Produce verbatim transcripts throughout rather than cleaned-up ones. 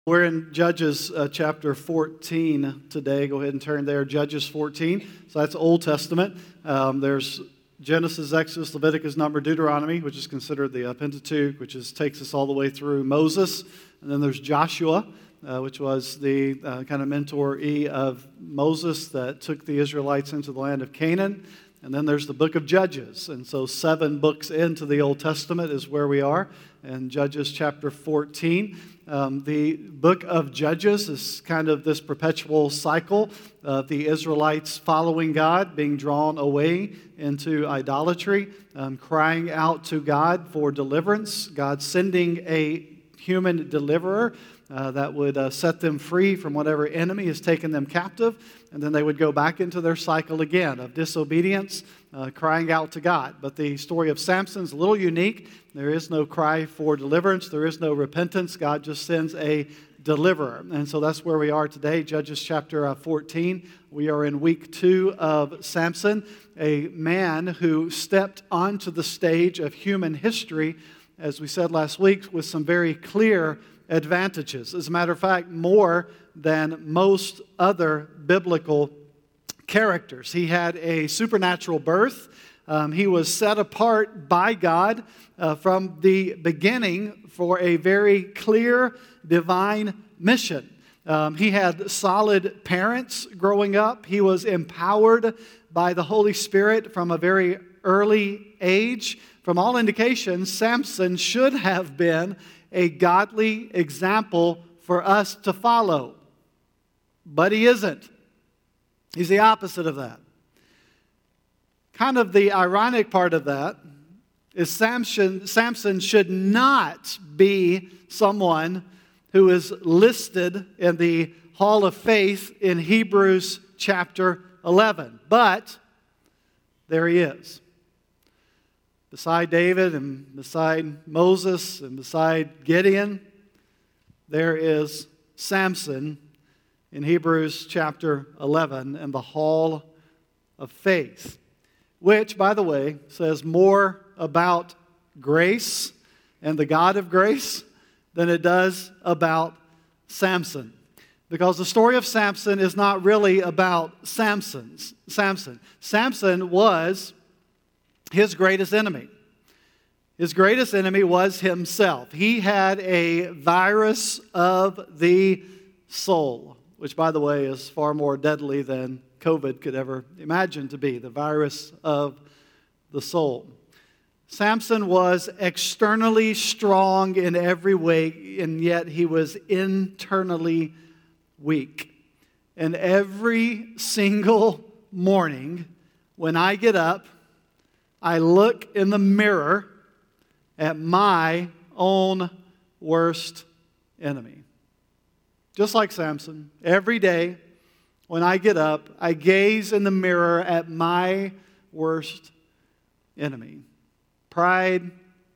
We're in Judges uh, chapter fourteen today. Go ahead and turn there, Judges fourteen. So that's Old Testament. Um, there's Genesis, Exodus, Leviticus, Number, Deuteronomy, which is considered the uh, Pentateuch, which is, takes us all the way through Moses. And then there's Joshua, uh, which was the uh, kind of mentoree of Moses that took the Israelites into the land of Canaan. And then there's the book of Judges. And so seven books into the Old Testament is where we are in Judges chapter fourteen. Um, the book of Judges is kind of this perpetual cycle of the Israelites following God, being drawn away into idolatry, um, crying out to God for deliverance, God sending a human deliverer uh, that would uh, set them free from whatever enemy has taken them captive, and then they would go back into their cycle again of disobedience, uh, crying out to God. But the story of Samson is a little unique. There is no cry for deliverance. There is no repentance. God just sends a deliverer. And so that's where we are today, Judges chapter fourteen. We are in week two of Samson, a man who stepped onto the stage of human history, as we said last week, with some very clear advantages. As a matter of fact, more than most other biblical characters. He had a supernatural birth. Um, he was set apart by God uh, from the beginning for a very clear divine mission. Um, he had solid parents growing up. He was empowered by the Holy Spirit from a very early age. From all indications, Samson should have been a godly example for us to follow. But he isn't. He's the opposite of that. Kind of the ironic part of that is Samson, Samson should not be someone who is listed in the Hall of Faith in Hebrews chapter eleven. But there he is. Beside David and beside Moses and beside Gideon, there is Samson in Hebrews chapter eleven in the Hall of Faith, which, by the way, says more about grace and the God of grace than it does about Samson. Because the story of Samson is not really about Samson's, Samson. Samson was his greatest enemy. His greatest enemy was himself. He had a virus of the soul, which, by the way, is far more deadly than COVID could ever imagine to be, the virus of the soul. Samson was externally strong in every way, and yet he was internally weak. And every single morning when I get up, I look in the mirror at my own worst enemy. Just like Samson, every day when I get up, I gaze in the mirror at my worst enemy. Pride,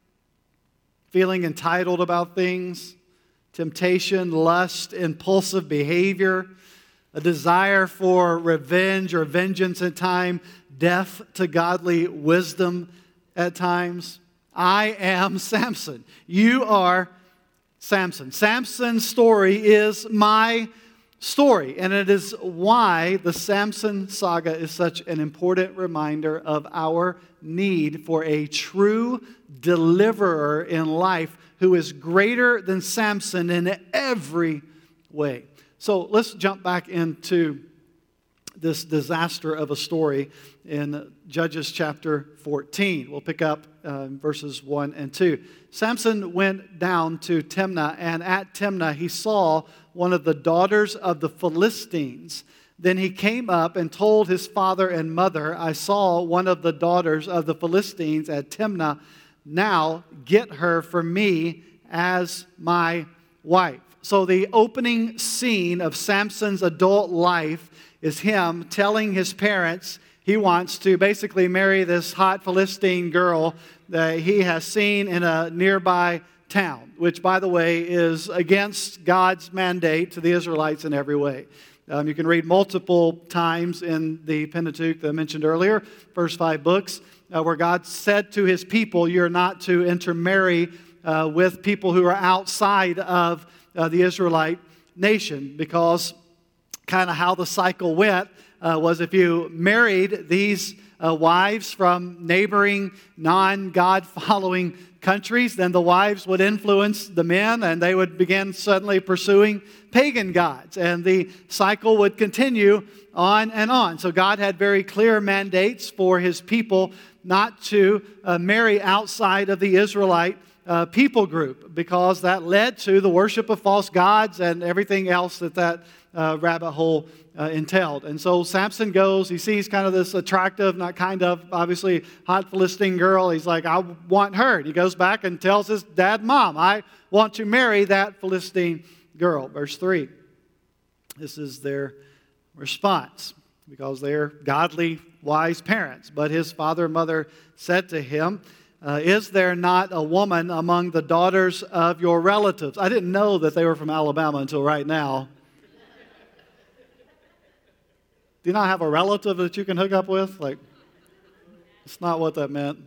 feeling entitled about things, temptation, lust, impulsive behavior, a desire for revenge or vengeance at times, deaf to godly wisdom at times. I am Samson. You are Samson. Samson's story is my story, and it is why the Samson saga is such an important reminder of our need for a true deliverer in life who is greater than Samson in every way. So let's jump back into this disaster of a story in Judges chapter fourteen. We'll pick up uh, verses one and two. Samson went down to Timnah, and at Timnah he saw one of the daughters of the Philistines. Then he came up and told his father and mother, I saw one of the daughters of the Philistines at Timnah. Now get her for me as my wife. So the opening scene of Samson's adult life is him telling his parents he wants to basically marry this hot Philistine girl that he has seen in a nearby town, which, by the way, is against God's mandate to the Israelites in every way. Um, you can read multiple times in the Pentateuch that I mentioned earlier, first five books, uh, where God said to his people, you're not to intermarry uh, with people who are outside of uh, the Israelite nation, because kind of how the cycle went uh, was if you married these uh, wives from neighboring non-God-following countries, then the wives would influence the men and they would begin suddenly pursuing pagan gods. And the cycle would continue on and on. So God had very clear mandates for His people not to uh, marry outside of the Israelite uh, people group, because that led to the worship of false gods and everything else that that uh, rabbit hole uh, entailed. And so Samson goes, he sees kind of this attractive, not kind of, obviously hot Philistine girl. He's like, I want her. And he goes back and tells his dad, Mom, I want to marry that Philistine girl. Verse three. This is their response, because they're godly, wise parents. But his father and mother said to him, uh, is there not a woman among the daughters of your relatives? I didn't know that they were from Alabama until right now. Do you not have a relative that you can hook up with? Like, it's not what that meant.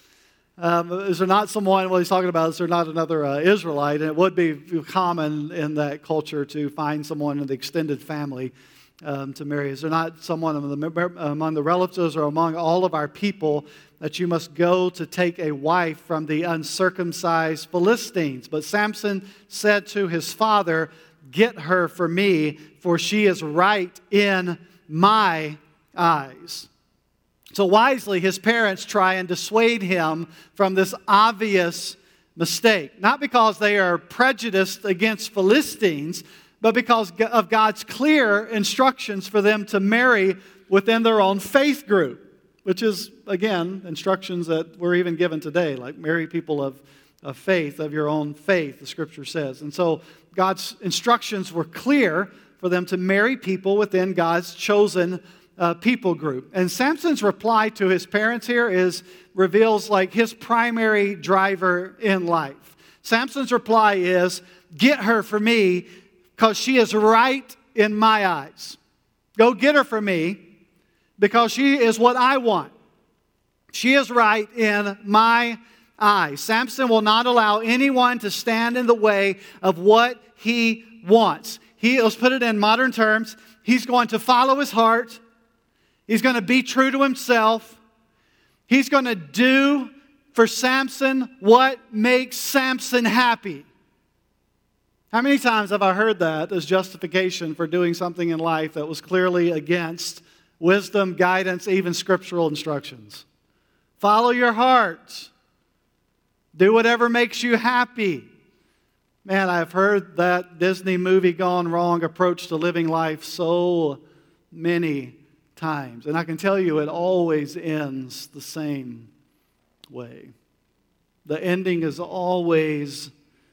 Um, is there not someone, what he's talking about, is there not another uh, Israelite? And it would be common in that culture to find someone in the extended family um, to marry. Is there not someone among the, among the relatives or among all of our people that you must go to take a wife from the uncircumcised Philistines? But Samson said to his father, get her for me, for she is right in my eyes. So wisely, his parents try and dissuade him from this obvious mistake. Not because they are prejudiced against Philistines, but because of God's clear instructions for them to marry within their own faith group, which is, again, instructions that we're even given today, like marry people of, of faith, of your own faith, the Scripture says. And so God's instructions were clear for them to marry people within God's chosen uh, people group. And Samson's reply to his parents here is reveals like his primary driver in life. Samson's reply is, get her for me because she is right in my eyes. Go get her for me because she is what I want. She is right in my eyes. Samson will not allow anyone to stand in the way of what he wants. He, let's put it in modern terms, he's going to follow his heart. He's going to be true to himself. He's going to do for Samson what makes Samson happy. How many times have I heard that as justification for doing something in life that was clearly against wisdom, guidance, even scriptural instructions? Follow your heart. Do whatever makes you happy. Man, I've heard that Disney movie gone wrong approach to living life so many times. And I can tell you it always ends the same way. The ending is always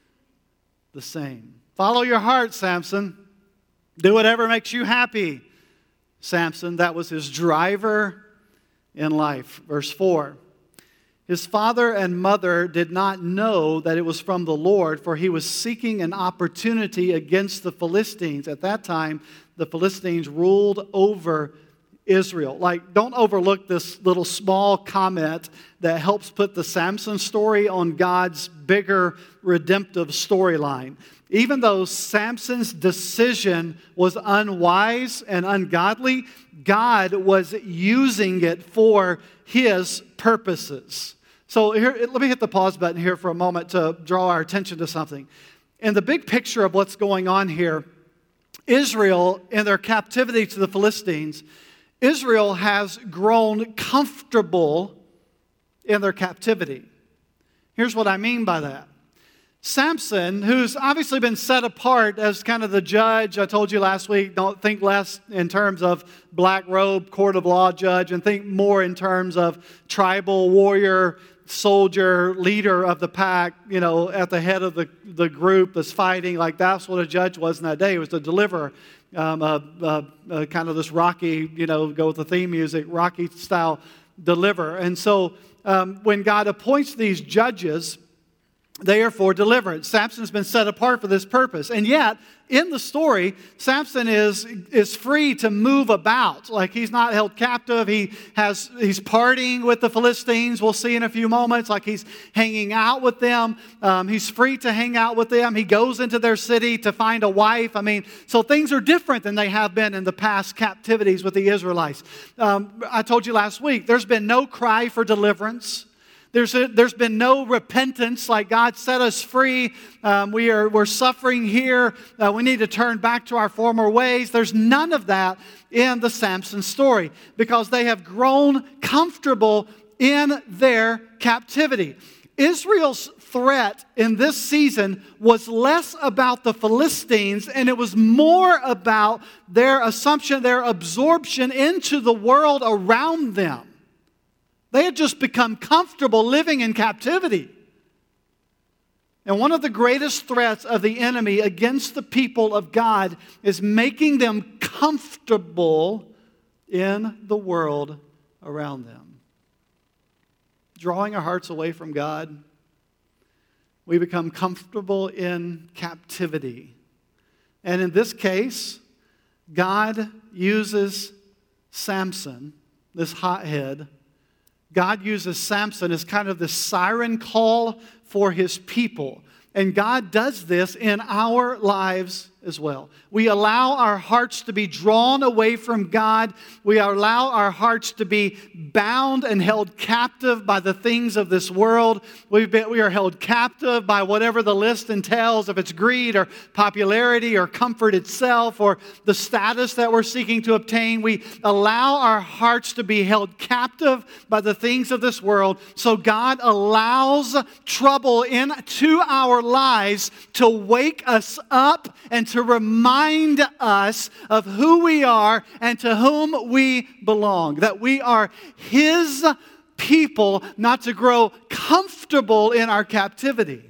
the same. Follow your heart, Samson. Do whatever makes you happy, Samson. That was his driver in life. Verse four. His father and mother did not know that it was from the Lord, for he was seeking an opportunity against the Philistines. At that time, the Philistines ruled over Israel. Like, don't overlook this little small comment that helps put the Samson story on God's bigger redemptive storyline. Even though Samson's decision was unwise and ungodly, God was using it for His purposes. So here, let me hit the pause button here for a moment to draw our attention to something. In the big picture of what's going on here, Israel, in their captivity to the Philistines, Israel has grown comfortable in their captivity. Here's what I mean by that. Samson, who's obviously been set apart as kind of the judge, I told you last week, don't think less in terms of black robe, court of law judge, and think more in terms of tribal warrior, soldier, leader of the pack, you know, at the head of the, the group that's fighting. Like, that's what a judge was in that day. It was the deliverer. Um, uh, uh, uh, kind of this Rocky, you know, go with the theme music, Rocky style deliverer. And so um, when God appoints these judges, They are for deliverance. Samson's been set apart for this purpose. And yet, in the story, Samson is, is free to move about. Like, he's not held captive. He has, he's partying with the Philistines. We'll see in a few moments. Like, he's hanging out with them. Um, he's free to hang out with them. He goes into their city to find a wife. I mean, so things are different than they have been in the past captivities with the Israelites. Um, I told you last week, there's been no cry for deliverance. There's, a, there's been no repentance, like God set us free. Um, we are, we're suffering here. Uh, we need to turn back to our former ways. There's none of that in the Samson story because they have grown comfortable in their captivity. Israel's threat in this season was less about the Philistines and it was more about their assumption, their absorption into the world around them. They had just become comfortable living in captivity. And one of the greatest threats of the enemy against the people of God is making them comfortable in the world around them. Drawing our hearts away from God, we become comfortable in captivity. And in this case, God uses Samson, this hothead. God uses Samson as kind of the siren call for his people. And God does this in our lives as well. We allow our hearts to be drawn away from God. We allow our hearts to be bound and held captive by the things of this world. We've been, we are held captive by whatever the list entails, if it's greed or popularity or comfort itself or the status that we're seeking to obtain. We allow our hearts to be held captive by the things of this world. So God allows trouble into our lives to wake us up and to remind us of who we are and to whom we belong. That we are His people, not to grow comfortable in our captivity.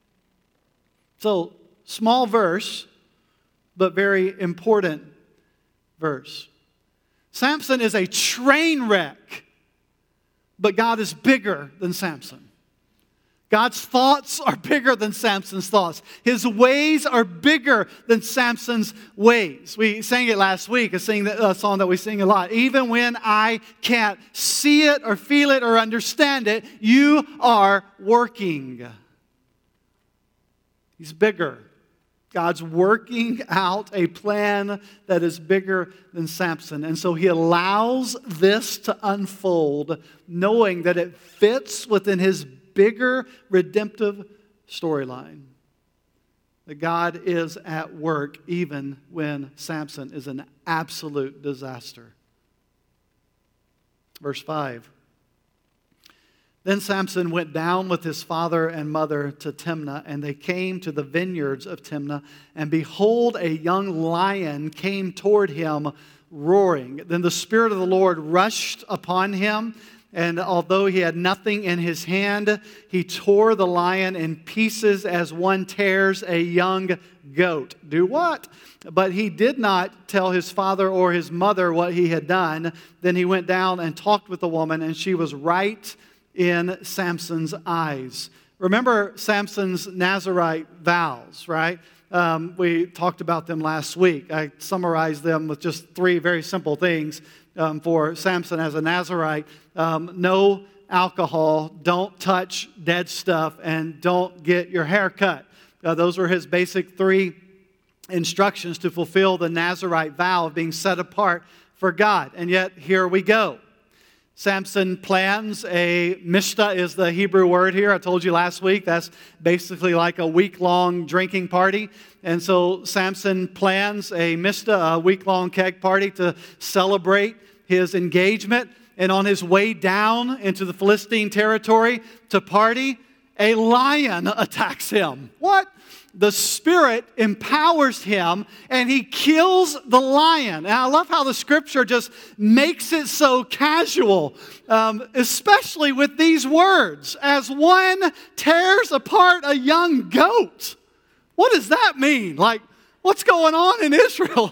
So, small verse, but very important verse. Samson is a train wreck, but God is bigger than Samson. God's thoughts are bigger than Samson's thoughts. His ways are bigger than Samson's ways. We sang it last week, a song that we sing a lot. Even when I can't see it or feel it or understand it, you are working. He's bigger. God's working out a plan that is bigger than Samson. And so he allows this to unfold, knowing that it fits within his bigger redemptive storyline. That God is at work even when Samson is an absolute disaster. Verse five. Then Samson went down with his father and mother to Timnah, and they came to the vineyards of Timnah, and behold, a young lion came toward him roaring. Then the Spirit of the Lord rushed upon him, and although he had nothing in his hand, he tore the lion in pieces as one tears a young goat. Do what? But he did not tell his father or his mother what he had done. Then he went down and talked with the woman, and she was right in Samson's eyes. Remember Samson's Nazirite vows, right? Um, we talked about them last week. I summarized them with just three very simple things um, for Samson as a Nazirite. Um, no alcohol, don't touch dead stuff, and don't get your hair cut. Uh, those were his basic three instructions to fulfill the Nazirite vow of being set apart for God. And yet, here we go. Samson plans a, mishta is the Hebrew word here. I told you last week, that's basically like a week-long drinking party. And so Samson plans a mishta, a week-long keg party to celebrate his engagement. And on his way down into the Philistine territory to party, a lion attacks him. What? The Spirit empowers him and he kills the lion. And I love how the Scripture just makes it so casual, um, especially with these words, as one tears apart a young goat. What does that mean? Like, what's going on in Israel?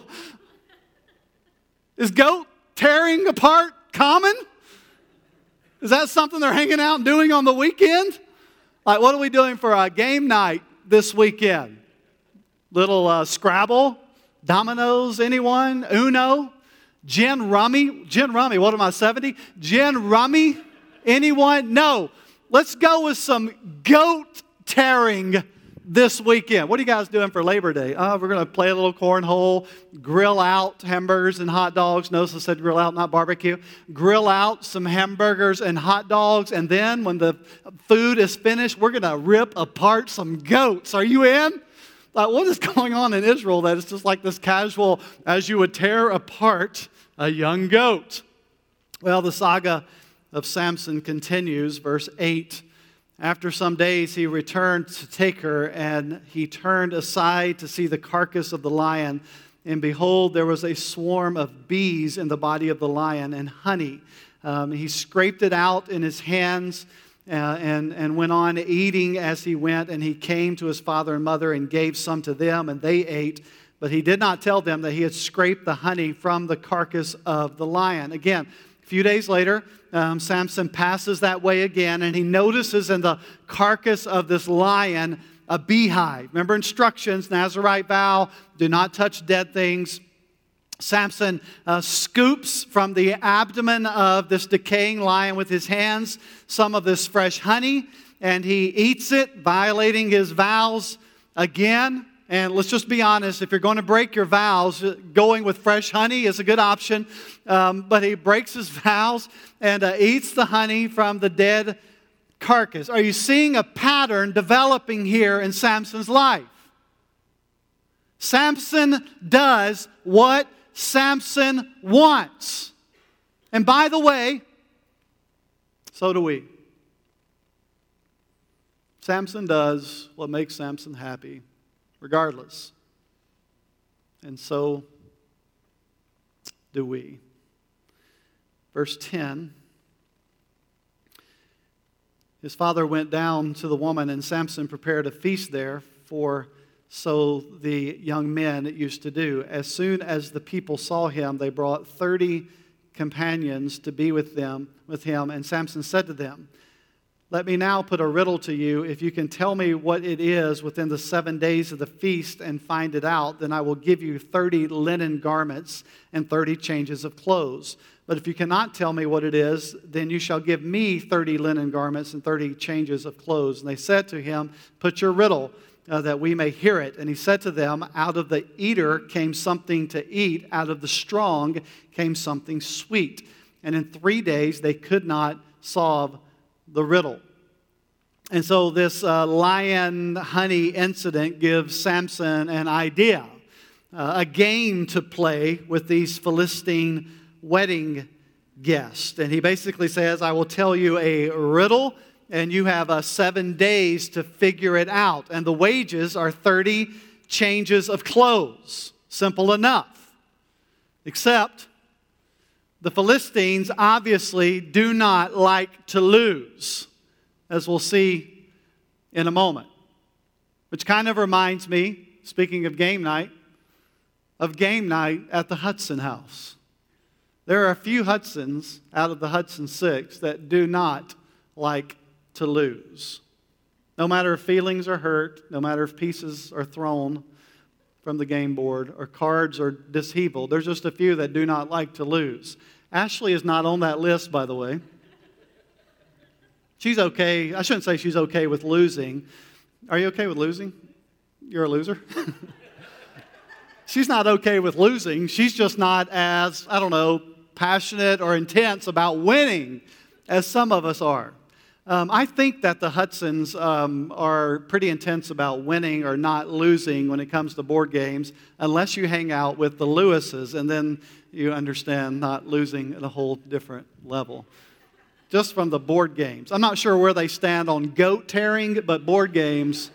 Is goat tearing apart common? Is that something they're hanging out and doing on the weekend? Like, what are we doing for a game night this weekend? Little uh, Scrabble, dominoes, anyone? Uno, gin rummy, gin rummy. What am I, seventy? Gin rummy, anyone? No. Let's go with some goat tearing this weekend. What are you guys doing for Labor Day? Uh, we're going to play a little cornhole, grill out hamburgers and hot dogs. Notice I said grill out, not barbecue. Grill out some hamburgers and hot dogs, and then when the food is finished, we're going to rip apart some goats. Are you in? Like, what is going on in Israel that it's just like this casual, as you would tear apart a young goat? Well, the saga of Samson continues, verse eight. After some days, he returned to take her, and he turned aside to see the carcass of the lion. And behold, there was a swarm of bees in the body of the lion and honey. Um, he scraped it out in his hands uh, and, and went on eating as he went. And he came to his father and mother and gave some to them, and they ate. But he did not tell them that he had scraped the honey from the carcass of the lion. Again, a few days later, um, Samson passes that way again, and he notices in the carcass of this lion a beehive. Remember instructions, Nazirite vow, do not touch dead things. Samson uh, scoops from the abdomen of this decaying lion with his hands some of this fresh honey, and he eats it, violating his vows again. And let's just be honest, if you're going to break your vows, going with fresh honey is a good option. Um, but he breaks his vows and uh, eats the honey from the dead carcass. Are you seeing a pattern developing here in Samson's life? Samson does what Samson wants. And by the way, so do we. Samson does what makes Samson happy, regardless. And so do we. Verse ten. His father went down to the woman, and Samson prepared a feast there, for so the young men used to do. As soon as the people saw him, they brought thirty companions to be with them, with him. And Samson said to them, "Let me now put a riddle to you. If you can tell me what it is within the seven days of the feast and find it out, then I will give you thirty linen garments and thirty changes of clothes. But if you cannot tell me what it is, then you shall give me thirty linen garments and thirty changes of clothes." And they said to him, "Put your riddle, uh, that we may hear it." And he said to them, "Out of the eater came something to eat. Out of the strong came something sweet." And in three days they could not solve the riddle. And so this uh, lion honey incident gives Samson an idea, uh, a game to play with these Philistine wedding guests. And he basically says, "I will tell you a riddle, and you have uh, seven days to figure it out. And the wages are thirty changes of clothes." Simple enough. Except the Philistines obviously do not like to lose, as we'll see in a moment. Which kind of reminds me, speaking of game night, of game night at the Hudson House. There are a few Hudsons out of the Hudson Six that do not like to lose. No matter if feelings are hurt, no matter if pieces are thrown from the game board or cards are disheveled, there's just a few that do not like to lose. Ashley is not on that list, by the way. She's okay. I shouldn't say she's okay with losing. Are you okay with losing? You're a loser? She's not okay with losing. She's just not as, I don't know, passionate or intense about winning as some of us are. Um, I think that the Hudsons um, are pretty intense about winning or not losing when it comes to board games, unless you hang out with the Lewises, and then you understand not losing at a whole different level. Just from the board games. I'm not sure where they stand on goat tearing, but board games.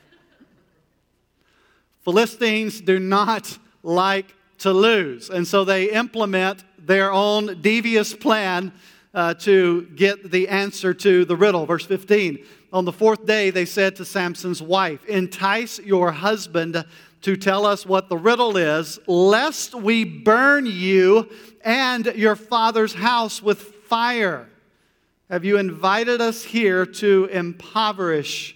Philistines do not like to lose, and so they implement their own devious plan uh, to get the answer to the riddle. Verse fifteen, on the fourth day they said to Samson's wife, "Entice your husband to tell us what the riddle is, lest we burn you and your father's house with fire. Have you invited us here to impoverish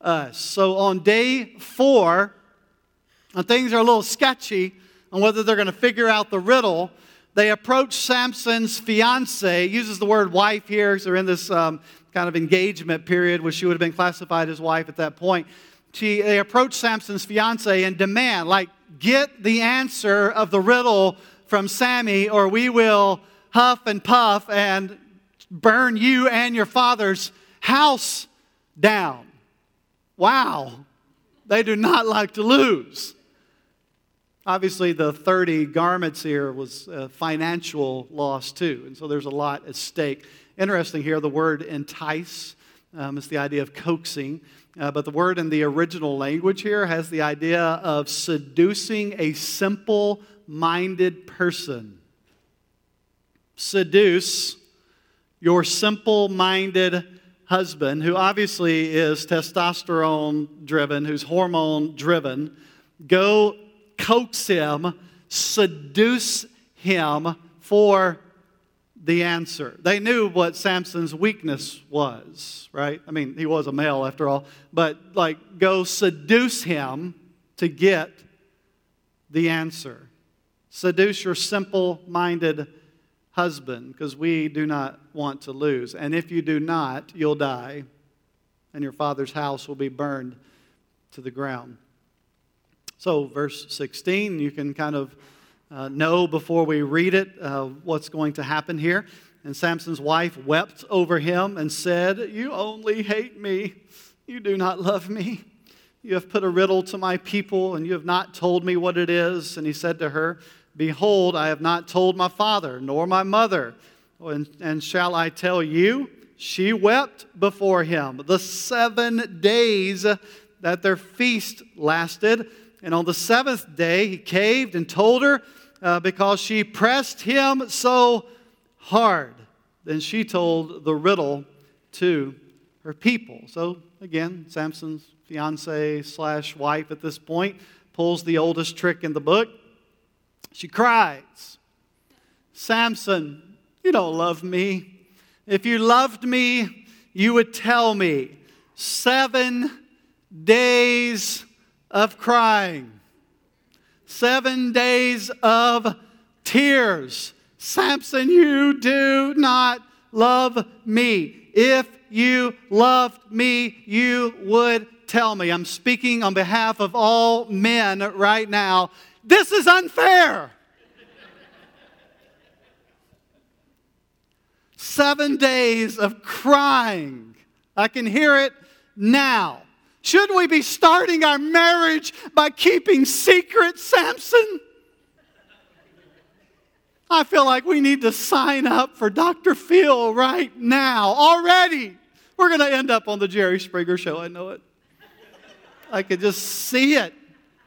us. So on day four, and things are a little sketchy on whether they're going to figure out the riddle, they approach Samson's fiancée. Uses the word wife here, so they're in this um, kind of engagement period, where she would have been classified as wife at that point. She, they approach Samson's fiancée and demand, like, get the answer of the riddle from Sammy, or we will huff and puff and burn you and your father's house down. Wow. They do not like to lose. Obviously, the thirty garments here was a financial loss too, and so there's a lot at stake. Interesting here, the word entice um, is the idea of coaxing, uh, but the word in the original language here has the idea of seducing a simple-minded person. Seduce your simple-minded husband, who obviously is testosterone-driven, who's hormone-driven. Go coax him, seduce him for the answer. They knew what Samson's weakness was, right? I mean, he was a male after all. But, like, go seduce him to get the answer. Seduce your simple-minded husband, because we do not want to lose. And if you do not, you'll die, and your father's house will be burned to the ground. So, verse sixteen, you can kind of uh, know before we read it uh, what's going to happen here. And Samson's wife wept over him and said, "You only hate me. You do not love me. You have put a riddle to my people, and you have not told me what it is." And he said to her, "Behold, I have not told my father, nor my mother. And, and shall I tell you?" She wept before him the seven days that their feast lasted. And on the seventh day, he caved and told her uh, because she pressed him so hard. Then she told the riddle to her people. So again, Samson's fiance slash wife at this point pulls the oldest trick in the book. She cries, "Samson, you don't love me. If you loved me, you would tell me." Seven days of crying. Seven days of tears. "Samson, you do not love me. If you loved me, you would tell me." I'm speaking on behalf of all men right now. This is unfair. Seven days of crying. I can hear it now. Should we be starting our marriage by keeping secret, Samson? I feel like we need to sign up for Doctor Phil right now, already. We're going to end up on the Jerry Springer show, I know it. I could just see it.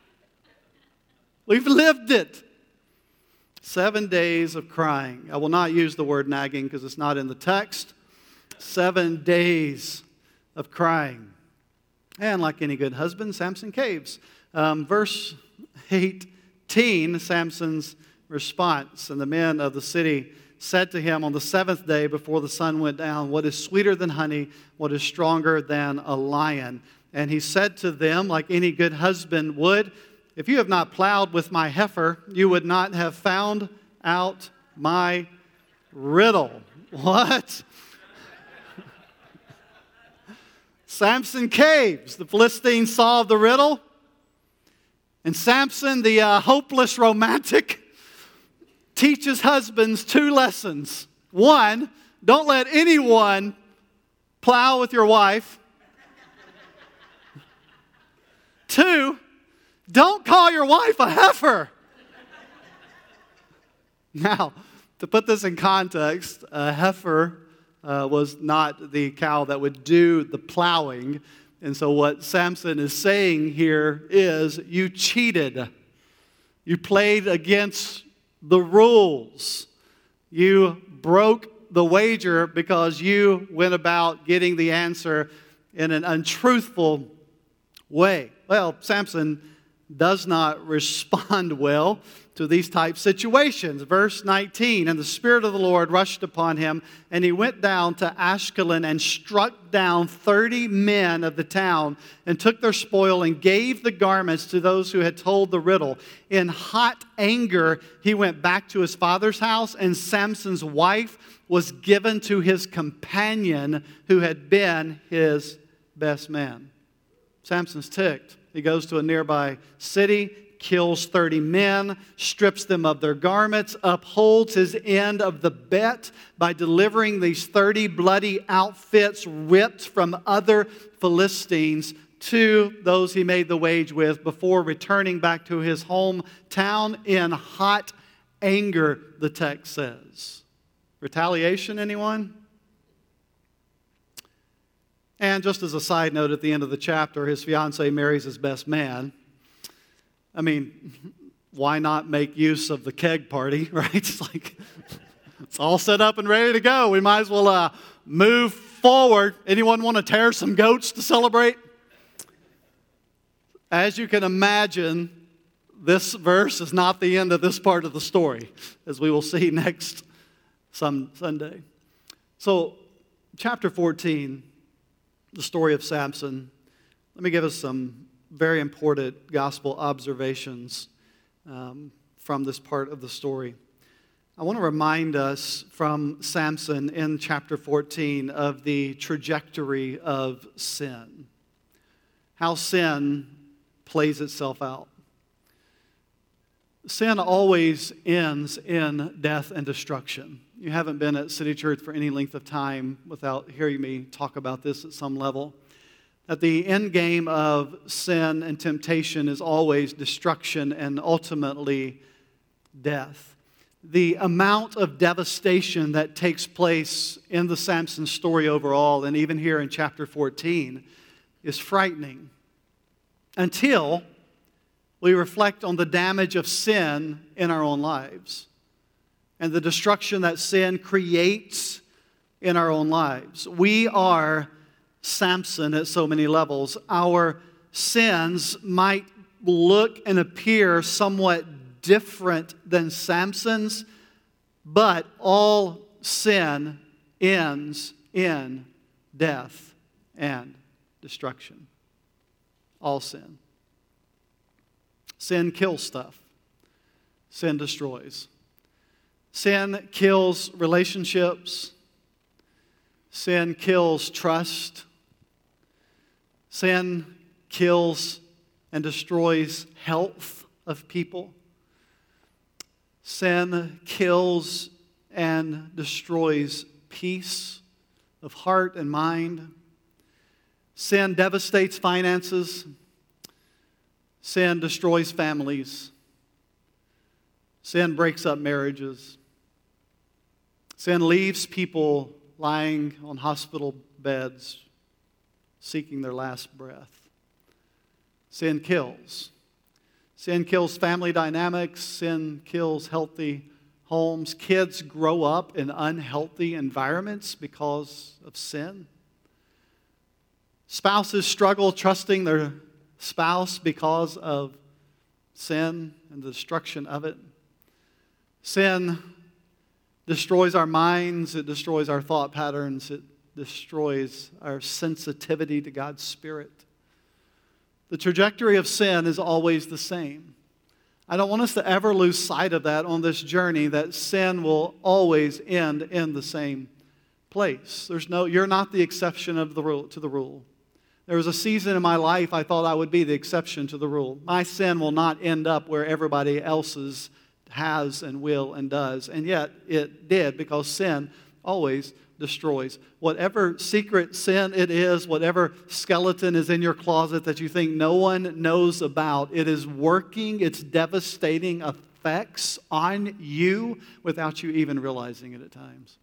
We've lived it. Seven days of crying. I will not use the word nagging because it's not in the text. Seven days of crying. And like any good husband, Samson caves. Um, verse eighteen, Samson's response. "And the men of the city said to him on the seventh day before the sun went down, 'What is sweeter than honey? What is stronger than a lion?' And he said to them, like any good husband would, 'If you have not plowed with my heifer, you would not have found out my riddle.'" What? Samson caves. The Philistines solve the riddle. And Samson, the uh, hopeless romantic, teaches husbands two lessons. One, don't let anyone plow with your wife. Two, don't call your wife a heifer. Now, to put this in context, a heifer uh, was not the cow that would do the plowing. And so what Samson is saying here is, you cheated. You played against the rules. You broke the wager because you went about getting the answer in an untruthful way. Well, Samson does not respond well to these type situations. Verse nineteen, and the Spirit of the Lord rushed upon him, and he went down to Ashkelon and struck down thirty men of the town and took their spoil and gave the garments to those who had told the riddle. In hot anger, he went back to his father's house, and Samson's wife was given to his companion who had been his best man. Samson's ticked. He goes to a nearby city, kills thirty men, strips them of their garments, upholds his end of the bet by delivering these thirty bloody outfits ripped from other Philistines to those he made the wage with before returning back to his hometown in hot anger, the text says. Retaliation, anyone? And just as a side note, at the end of the chapter, his fiancée marries his best man. I mean, why not make use of the keg party, right? It's like, it's all set up and ready to go. We might as well uh, move forward. Anyone want to tear some goats to celebrate? As you can imagine, this verse is not the end of this part of the story, as we will see next some Sunday. So, chapter fourteen, the story of Samson. Let me give us some very important gospel observations um, from this part of the story. I want to remind us from Samson in chapter fourteen of the trajectory of sin, how sin plays itself out. Sin always ends in death and destruction. You haven't been at City Church for any length of time without hearing me talk about this at some level. That the end game of sin and temptation is always destruction and ultimately death. The amount of devastation that takes place in the Samson story overall, and even here in chapter fourteen, is frightening. Until we reflect on the damage of sin in our own lives and the destruction that sin creates in our own lives. We are Samson at so many levels. Our sins might look and appear somewhat different than Samson's, but all sin ends in death and destruction. All sin. Sin kills stuff. Sin destroys. Sin kills relationships. Sin kills trust. Sin kills and destroys health of people. Sin kills and destroys peace of heart and mind. Sin devastates finances. Sin destroys families. Sin breaks up marriages. Sin leaves people lying on hospital beds, seeking their last breath. Sin kills. Sin kills family dynamics. Sin kills healthy homes. Kids grow up in unhealthy environments because of sin. Spouses struggle trusting their spouse because of sin and the destruction of it. Sin destroys our minds. It destroys our thought patterns. It destroys our sensitivity to God's Spirit. The trajectory of sin is always the same. I don't want us to ever lose sight of that on this journey, that sin will always end in the same place. There's no, you're not the exception of the rule, to the rule. There was a season in my life I thought I would be the exception to the rule. My sin will not end up where everybody else's has and will and does. And yet it did, because sin always destroys. Whatever secret sin it is, whatever skeleton is in your closet that you think no one knows about, it is working its devastating effects on you without you even realizing it at times.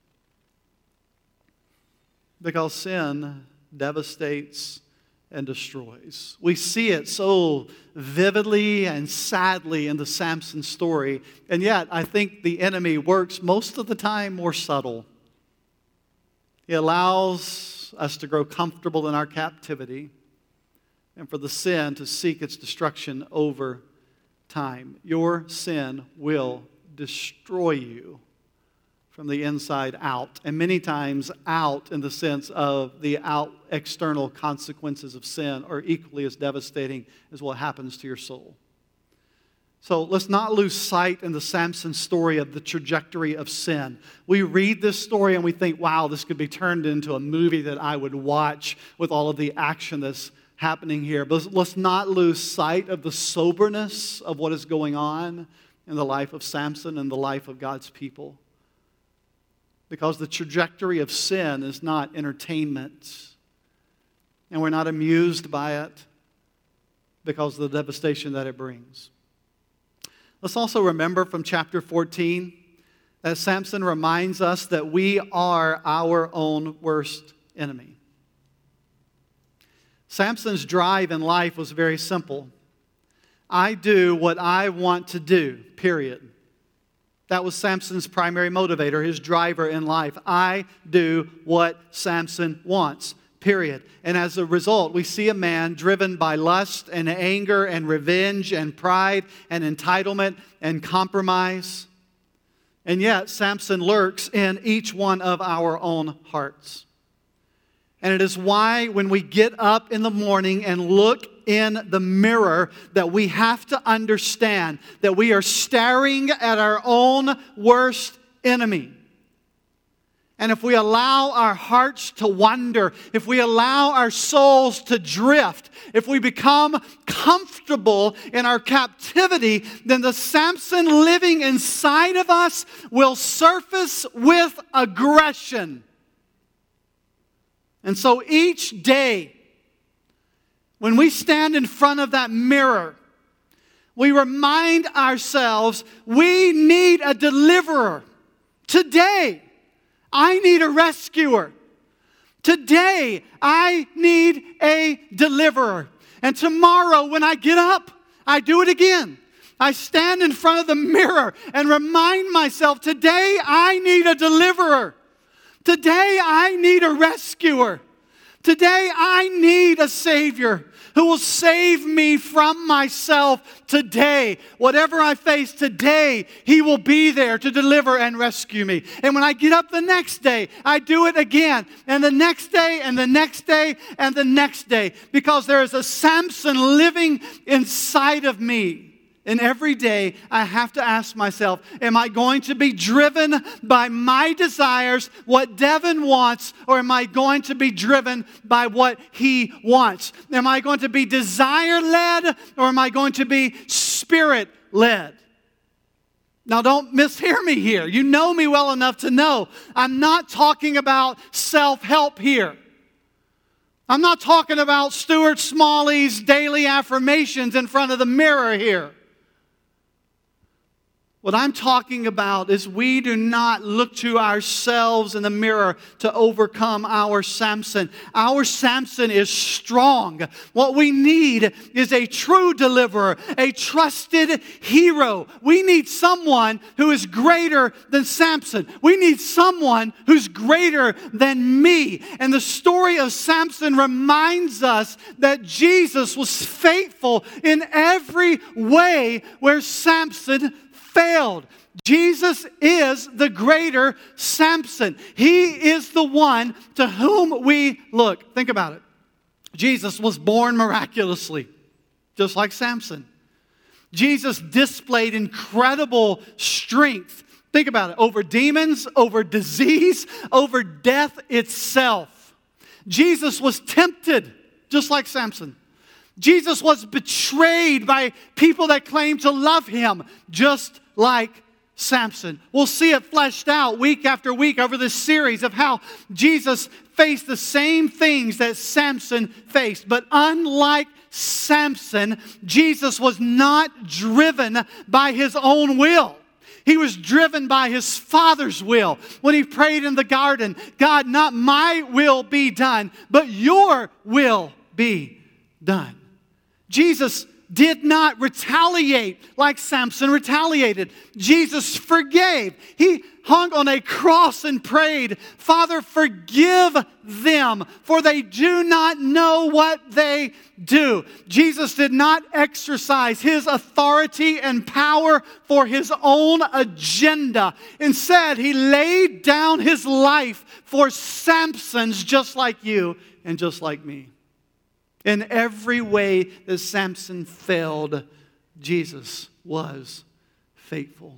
Because sin devastates and destroys. We see it so vividly and sadly in the Samson story, and yet I think the enemy works most of the time more subtle. He allows us to grow comfortable in our captivity, and for the sin to seek its destruction over time. Your sin will destroy you from the inside out, and many times out in the sense of the out external consequences of sin are equally as devastating as what happens to your soul. So let's not lose sight in the Samson story of the trajectory of sin. We read this story and we think, wow, this could be turned into a movie that I would watch with all of the action that's happening here. But let's not lose sight of the soberness of what is going on in the life of Samson and the life of God's people. Because the trajectory of sin is not entertainment. And we're not amused by it because of the devastation that it brings. Let's also remember from chapter fourteen that Samson reminds us that we are our own worst enemy. Samson's drive in life was very simple. I do what I want to do, period. That was Samson's primary motivator, his driver in life. I do what Samson wants, period. And as a result, we see a man driven by lust and anger and revenge and pride and entitlement and compromise. And yet, Samson lurks in each one of our own hearts. And it is why when we get up in the morning and look in the mirror that we have to understand that we are staring at our own worst enemy. And if we allow our hearts to wander, if we allow our souls to drift, if we become comfortable in our captivity, then the Samson living inside of us will surface with aggression. And so each day, when we stand in front of that mirror, we remind ourselves we need a deliverer. Today, I need a rescuer. Today, I need a deliverer. And tomorrow, when I get up, I do it again. I stand in front of the mirror and remind myself, today I need a deliverer. Today I need a rescuer. Today I need a Savior who will save me from myself today. Whatever I face today, He will be there to deliver and rescue me. And when I get up the next day, I do it again. And the next day, and the next day, and the next day. Because there is a Samson living inside of me. And every day I have to ask myself, am I going to be driven by my desires, what Devin wants, or am I going to be driven by what he wants? Am I going to be desire-led, or am I going to be spirit-led? Now don't mishear me here. You know me well enough to know I'm not talking about self-help here. I'm not talking about Stuart Smalley's daily affirmations in front of the mirror here. What I'm talking about is we do not look to ourselves in the mirror to overcome our Samson. Our Samson is strong. What we need is a true deliverer, a trusted hero. We need someone who is greater than Samson. We need someone who's greater than me. And the story of Samson reminds us that Jesus was faithful in every way where Samson failed. Jesus is the greater Samson. He is the one to whom we look. Think about it. Jesus was born miraculously, just like Samson. Jesus displayed incredible strength. Think about it. Over demons, over disease, over death itself. Jesus was tempted, just like Samson. Jesus was betrayed by people that claimed to love Him, just like Samson. We'll see it fleshed out week after week over this series of how Jesus faced the same things that Samson faced. But unlike Samson, Jesus was not driven by His own will. He was driven by His Father's will. When He prayed in the garden, God, not my will be done, but your will be done. Jesus did not retaliate like Samson retaliated. Jesus forgave. He hung on a cross and prayed, Father, forgive them, for they do not know what they do. Jesus did not exercise his authority and power for his own agenda. Instead, he laid down his life for Samson's, just like you and just like me. In every way that Samson failed, Jesus was faithful.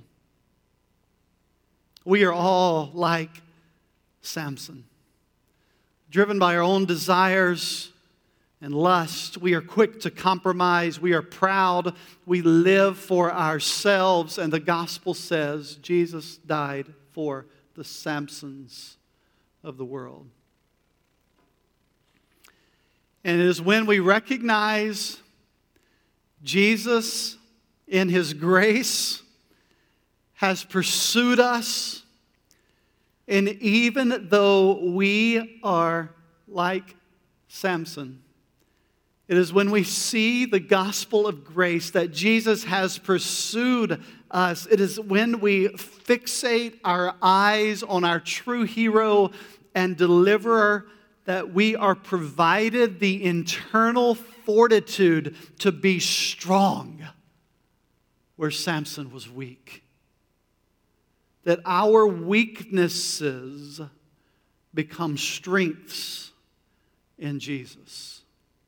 We are all like Samson, driven by our own desires and lust. We are quick to compromise. We are proud. We live for ourselves. And the gospel says Jesus died for the Samsons of the world. And it is when we recognize Jesus in His grace has pursued us, and even though we are like Samson, it is when we see the gospel of grace that Jesus has pursued us. It is when we fixate our eyes on our true hero and deliverer that we are provided the internal fortitude to be strong where Samson was weak. That our weaknesses become strengths in Jesus.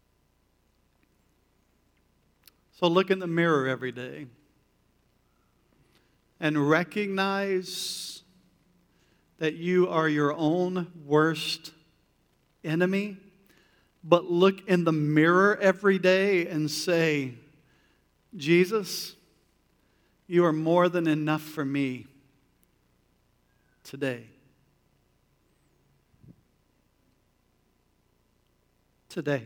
So look in the mirror every day and recognize that you are your own worst enemy, but look in the mirror every day and say, Jesus, you are more than enough for me today. Today.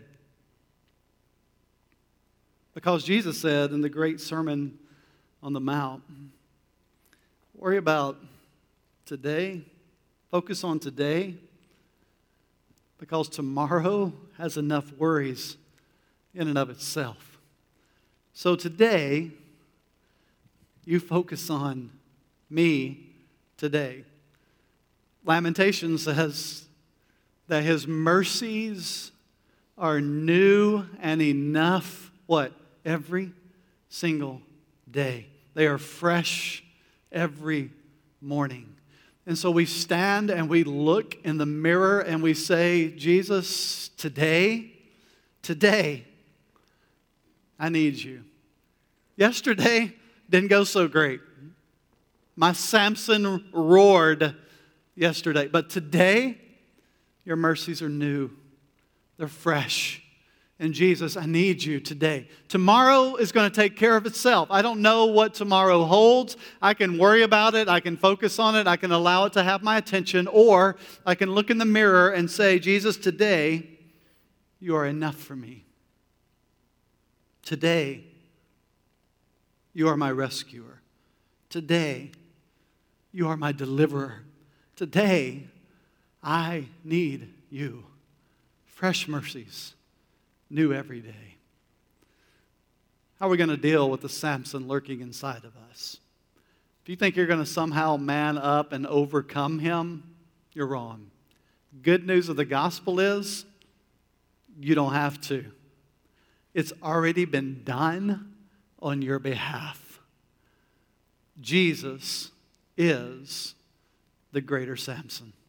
Because Jesus said in the great Sermon on the Mount, worry about today, focus on today, because tomorrow has enough worries in and of itself. So today, you focus on me today. Lamentation says that His mercies are new and enough, what? Every single day. They are fresh every morning. And so we stand and we look in the mirror and we say, Jesus, today, today, I need you. Yesterday didn't go so great. My Samson roared yesterday. But today, your mercies are new. They're fresh. And Jesus, I need you today. Tomorrow is going to take care of itself. I don't know what tomorrow holds. I can worry about it. I can focus on it. I can allow it to have my attention. Or I can look in the mirror and say, Jesus, today, you are enough for me. Today, you are my rescuer. Today, you are my deliverer. Today, I need you. Fresh mercies. New every day. How are we going to deal with the Samson lurking inside of us? If you think you're going to somehow man up and overcome him, you're wrong. Good news of the gospel is you don't have to. It's already been done on your behalf. Jesus is the greater Samson.